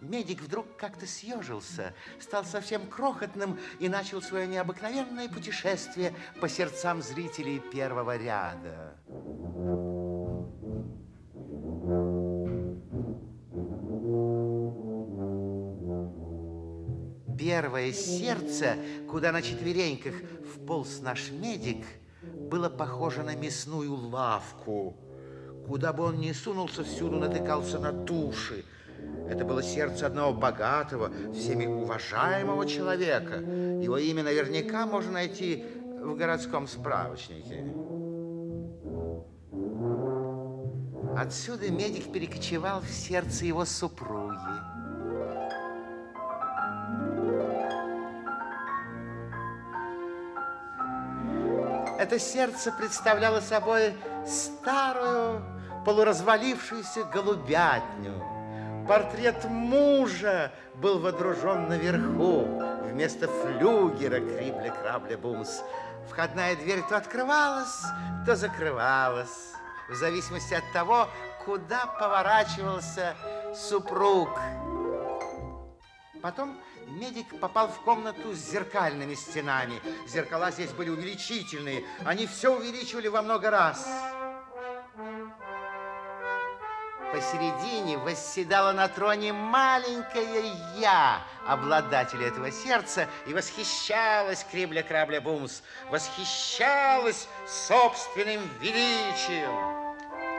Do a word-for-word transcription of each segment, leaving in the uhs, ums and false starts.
медик вдруг как-то съежился, стал совсем крохотным и начал свое необыкновенное путешествие по сердцам зрителей первого ряда. Первое сердце, куда на четвереньках вполз наш медик, было похоже на мясную лавку. Куда бы он ни сунулся, всюду натыкался на туши. Это было сердце одного богатого, всеми уважаемого человека. Его имя наверняка можно найти в городском справочнике. Отсюда медик перекочевал в сердце его супруги. Это сердце представляло собой старую, полуразвалившуюся голубятню. Портрет мужа был водружен наверху, вместо флюгера крибля-крабля-бумс. Входная дверь то открывалась, то закрывалась, в зависимости от того, куда поворачивался супруг. Потом медик попал в комнату с зеркальными стенами. Зеркала здесь были увеличительные, они все увеличивали во много раз. Посередине восседала на троне маленькая я, обладатель этого сердца, и восхищалась крибля-крабля-бумс, восхищалась собственным величием.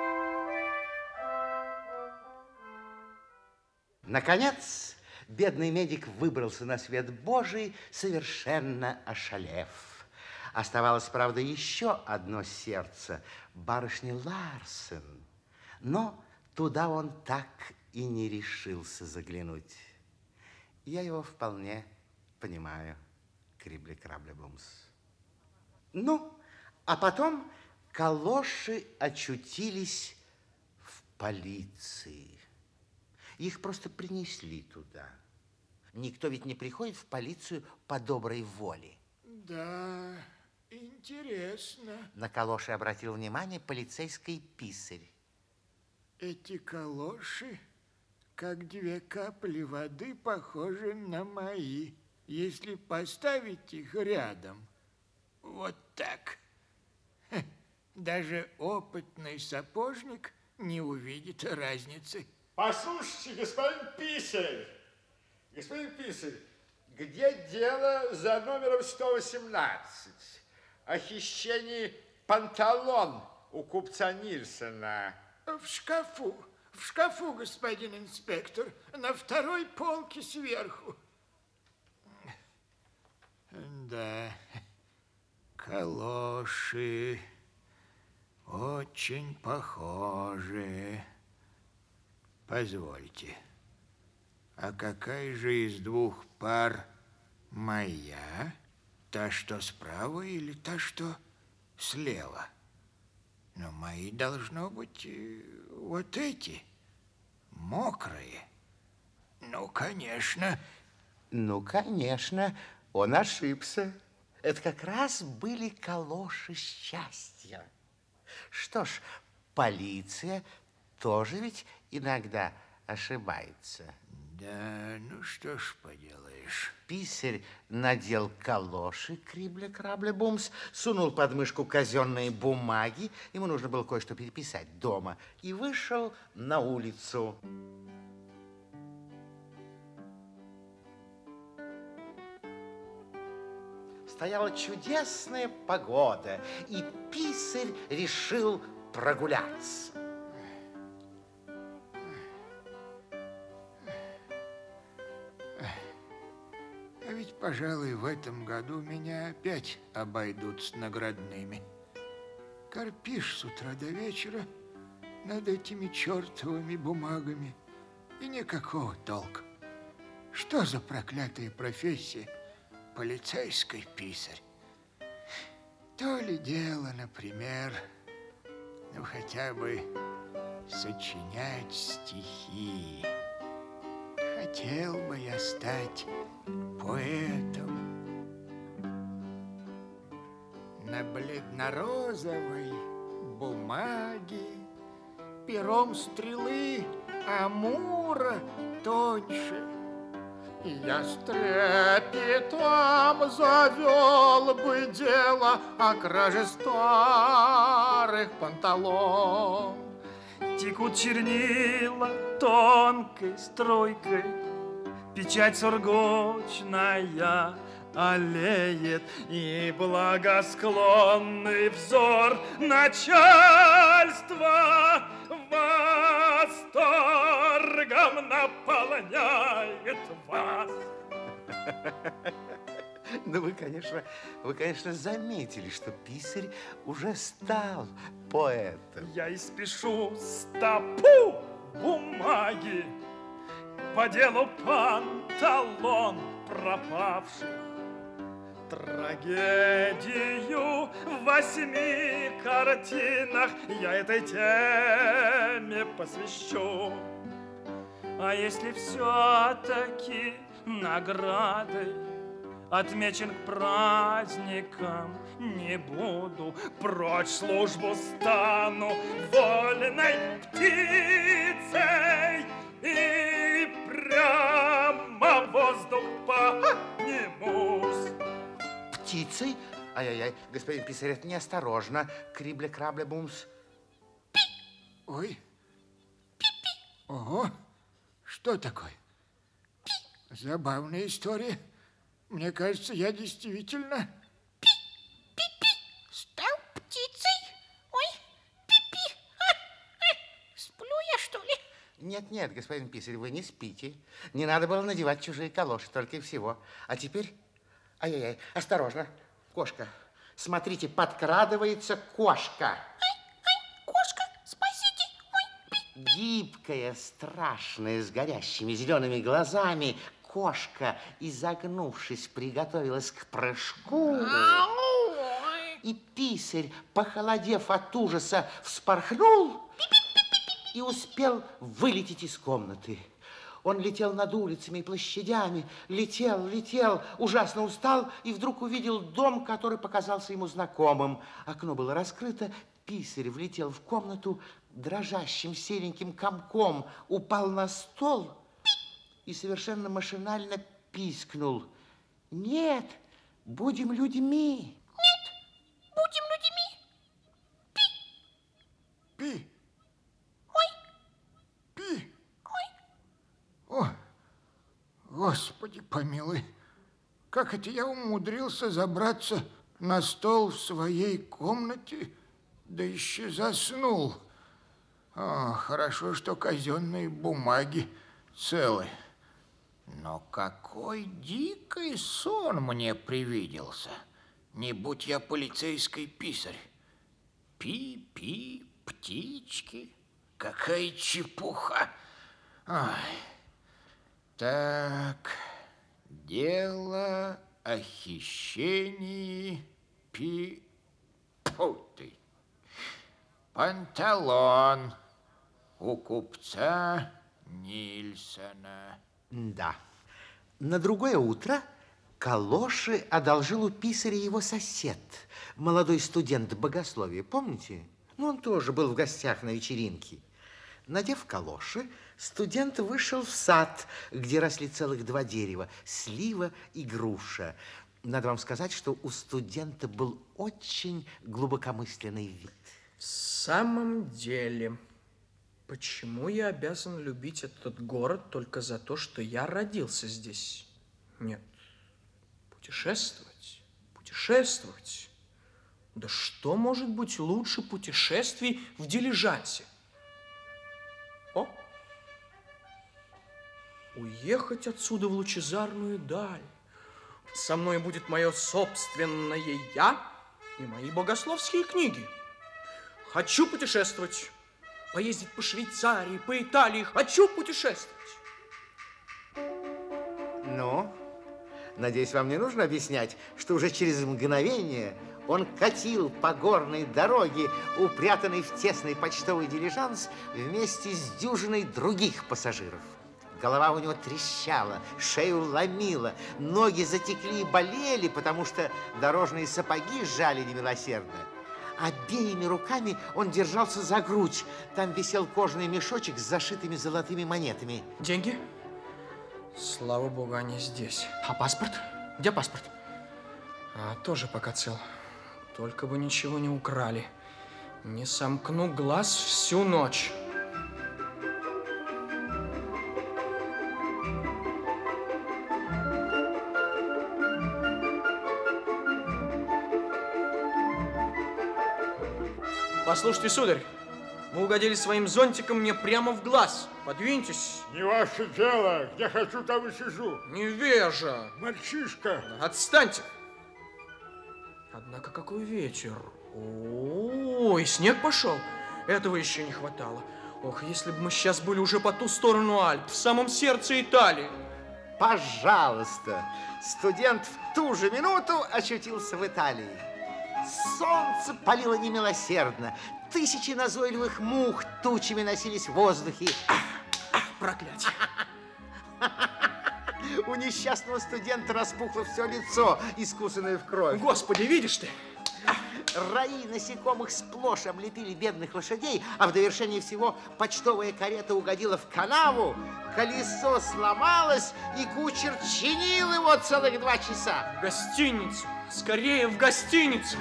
Наконец, бедный медик выбрался на свет Божий, совершенно ошалев. Оставалось, правда, еще одно сердце барышни Ларсен, но туда он так и не решился заглянуть. Я его вполне понимаю, крибля-крабля-бумс. Ну, а потом калоши очутились в полиции. Их просто принесли туда. Никто ведь не приходит в полицию по доброй воле. Да, интересно. На калоши обратил внимание полицейский писарь. Эти калоши, как две капли воды, похожи на мои. Если поставить их рядом, вот так, даже опытный сапожник не увидит разницы. Послушайте, господин писарь, господин писарь, где дело за номером сто восемнадцать? О хищении панталон у купца Нильсона. В шкафу, в шкафу, господин инспектор, на второй полке сверху. Да, калоши очень похожи. Позвольте, а какая же из двух пар моя? Та, что справа, или та, что слева? Но мои должно быть вот эти, мокрые. Ну, конечно. Ну, конечно, он ошибся. Это как раз были калоши счастья. Что ж, полиция тоже ведь иногда ошибается. Да, ну что ж поделаешь. Писарь надел калоши крибля-крабля-бумс, сунул под мышку казенные бумаги, ему нужно было кое-что переписать дома, и вышел на улицу. Стояла чудесная погода, и писарь решил прогуляться. А ведь, пожалуй, в этом году меня опять обойдут с наградными. Корпишь с утра до вечера над этими чертовыми бумагами, и никакого толка. Что за проклятая профессия полицейский писарь? То ли дело, например, ну, хотя бы сочинять стихи. Хотел бы я стать поэтом. На бледно-розовой бумаге пером стрелы Амура тоньше. И я с трепетом завел бы дело о краже старых панталон. Текут чернила тонкой струйкой, печать сургучная олеет, и благосклонный взор начальства восторгом наполняет вас. Ну, вы, конечно, вы, конечно, заметили, что писарь уже стал поэтом. Я испишу стопу бумаги по делу панталон пропавших, трагедию в восьми картинах я этой теме посвящу. А если все-таки наградой отмечен к праздникам не буду, прочь службу стану вольной птицей и прямо в воздух поднимусь. Птицей? Ай-яй-яй, господин писарь, это неосторожно. Крибля-крабля-бумс. Ой. Ого. Что такое? Забавная история. Мне кажется, я действительно... Стал птицей? Ой, пи-пи. А, а, сплю я, что ли? Нет-нет, господин писарь, вы не спите. Не надо было надевать чужие калоши, только и всего. А теперь... Ай-яй-яй, осторожно, кошка. Смотрите, подкрадывается кошка. Ай, ай, кошка, спасите. Ой, пи. Гибкая, страшная, с горящими зелеными глазами, кошка, изогнувшись, приготовилась к прыжку. Ой. И писарь, похолодев от ужаса, вспорхнул и успел вылететь из комнаты. Он летел над улицами и площадями, летел, летел, ужасно устал и вдруг увидел дом, который показался ему знакомым. Окно было раскрыто, писарь влетел в комнату, дрожащим сереньким комком упал на стол и совершенно машинально пискнул. Нет, будем людьми. Нет, будем людьми. Пи. Ой. Пи. Ой. О, Господи помилуй. Как это я умудрился забраться на стол в своей комнате, да еще заснул. О, хорошо, что казенные бумаги целы. Но какой дикий сон мне привиделся. Не будь я полицейский писарь. Пи-пи, птички. Какая чепуха. Ай. Так, дело о хищении пи... Фу ты. Панталон у купца Нильсона. Да. На другое утро калоши одолжил у писаря его сосед, молодой студент богословия, помните? Ну, он тоже был в гостях на вечеринке. Надев калоши, студент вышел в сад, где росли целых два дерева, слива и груша. Надо вам сказать, что у студента был очень глубокомысленный вид. В самом деле, почему я обязан любить этот город только за то, что я родился здесь? Нет, путешествовать, путешествовать. Да что может быть лучше путешествий в дилижансе? О, уехать отсюда в лучезарную даль. Со мной будет мое собственное я и мои богословские книги. Хочу путешествовать, поездить по Швейцарии, по Италии. Хочу путешествовать. Ну, надеюсь, вам не нужно объяснять, что уже через мгновение он катил по горной дороге, упрятанный в тесный почтовый дилижанс вместе с дюжиной других пассажиров. Голова у него трещала, шею ломила, ноги затекли и болели, потому что дорожные сапоги сжали немилосердно. Обеими руками он держался за грудь. Там висел кожаный мешочек с зашитыми золотыми монетами. Деньги? Слава богу, они здесь. А паспорт? Где паспорт? А, тоже пока цел. Только бы ничего не украли. Не сомкну глаз всю ночь. Послушайте, сударь, вы угодили своим зонтиком мне прямо в глаз. Подвиньтесь. Не ваше дело. Где хочу, там и сижу. Невежа. Мальчишка. Отстаньте. Однако какой ветер. Ой, снег пошел. Этого еще не хватало. Ох, если бы мы сейчас были уже по ту сторону Альп, в самом сердце Италии. Пожалуйста. Студент в ту же минуту очутился в Италии. Солнце палило немилосердно. Тысячи назойливых мух тучами носились в воздухе. Проклятие. У несчастного студента распухло все лицо, искусанное в кровь. Господи, видишь ты? Раи насекомых сплошь облепили бедных лошадей, а в довершение всего почтовая карета угодила в канаву, колесо сломалось, и кучер чинил его целых два часа. В гостиницу. Скорее в гостиницу.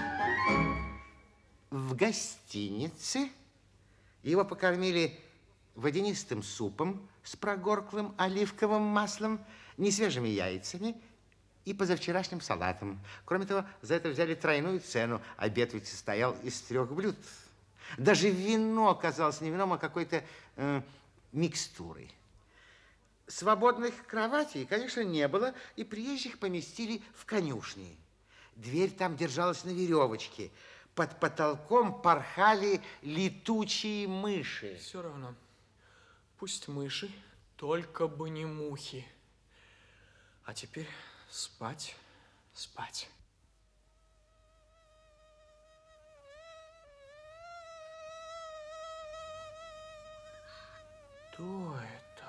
В гостинице его покормили водянистым супом с прогорклым оливковым маслом, несвежими яйцами и позавчерашним салатом. Кроме того, за это взяли тройную цену. Обед ведь состоял из трех блюд. Даже вино оказалось не вином, а какой-то э, микстурой. Свободных кроватей, конечно, не было, и приезжих поместили в конюшни. Дверь там держалась на веревочке. Под потолком порхали летучие мыши. Все равно. Пусть мыши, только бы не мухи. А теперь спать, спать. Что это?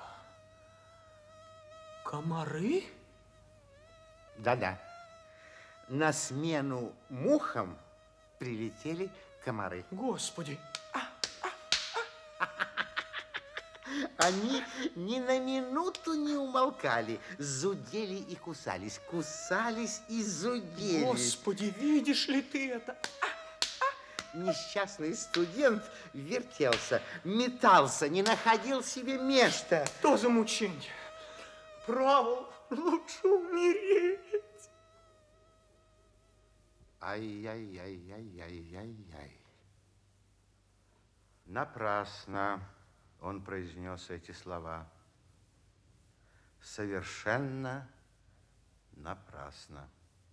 Комары? Да-да. На смену мухам прилетели комары. Господи! Они ни на минуту не умолкали, зудели и кусались, кусались и зудели. Господи, видишь ли ты это? Несчастный студент вертелся, метался, не находил себе места. Что за мучение? Право, лучше умереть. Ай-яй-яй-яй-яй-яй-яй. Напрасно он произнес эти слова. Совершенно напрасно.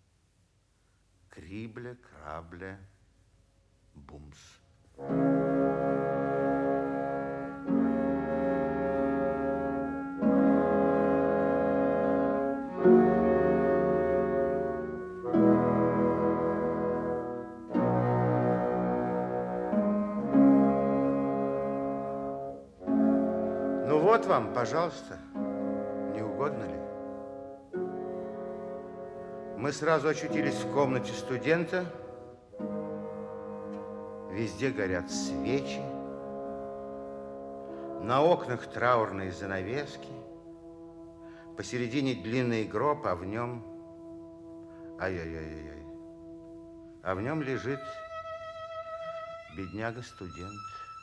Крибле, крабле, бумс. Ну вот вам, пожалуйста, не угодно ли? Мы сразу очутились в комнате студента. Везде горят свечи. На окнах траурные занавески. Посередине длинный гроб, а в нем... Ай-яй-яй-яй. А в нем лежит бедняга-студент.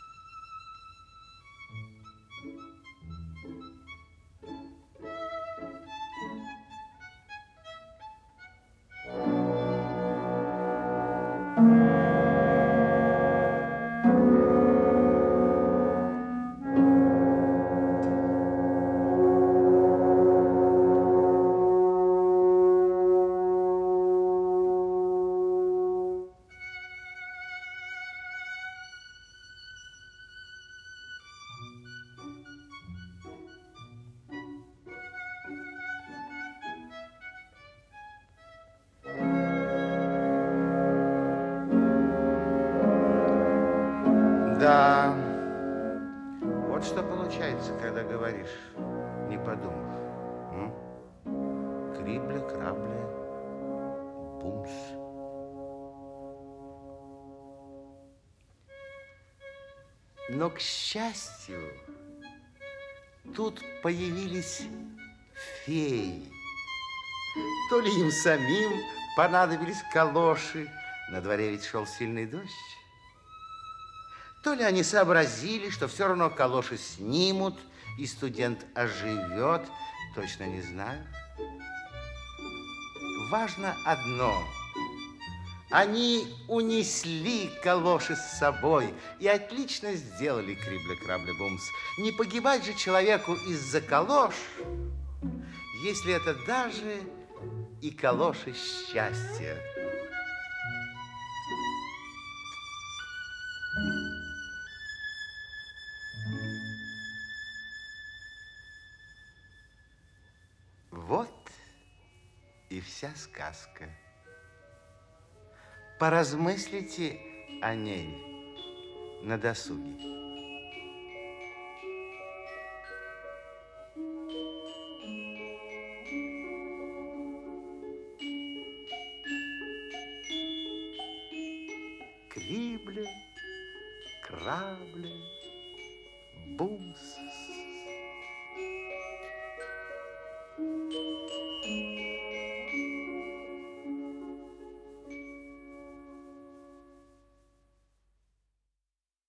Да, вот что получается, когда говоришь, не подумав. М? Крибле, крабле, бумс. Но, к счастью, тут появились феи. То ли им самим понадобились калоши, на дворе ведь шел сильный дождь, то ли они сообразили, что все равно калоши снимут, и студент оживет, точно не знаю. Важно одно. Они унесли калоши с собой и отлично сделали, крибля-крабля-бумс. Не погибать же человеку из-за калош, если это даже и калоши счастья. Вот и вся сказка. Поразмыслите о ней на досуге. Крибля, крабля, бумс.